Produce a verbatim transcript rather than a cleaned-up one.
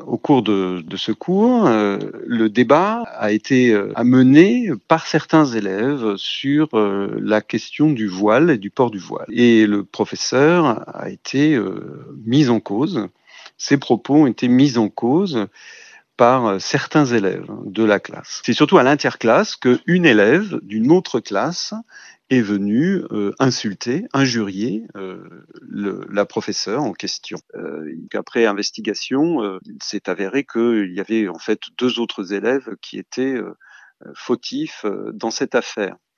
au cours de, de ce cours, euh, le débat a été euh, amené par certains élèves sur euh, la question du voile et du port du voile. Et le professeur a été euh, mis en cause. Ses propos ont été mis en cause par certains élèves de la classe. C'est surtout à l'interclasse qu'une élève d'une autre classe est venue euh, insulter, injurier euh, le, la professeure en question. Euh, après investigation, euh, il s'est avéré qu'il y avait en fait deux autres élèves qui étaient euh, fautifs euh, dans cette affaire.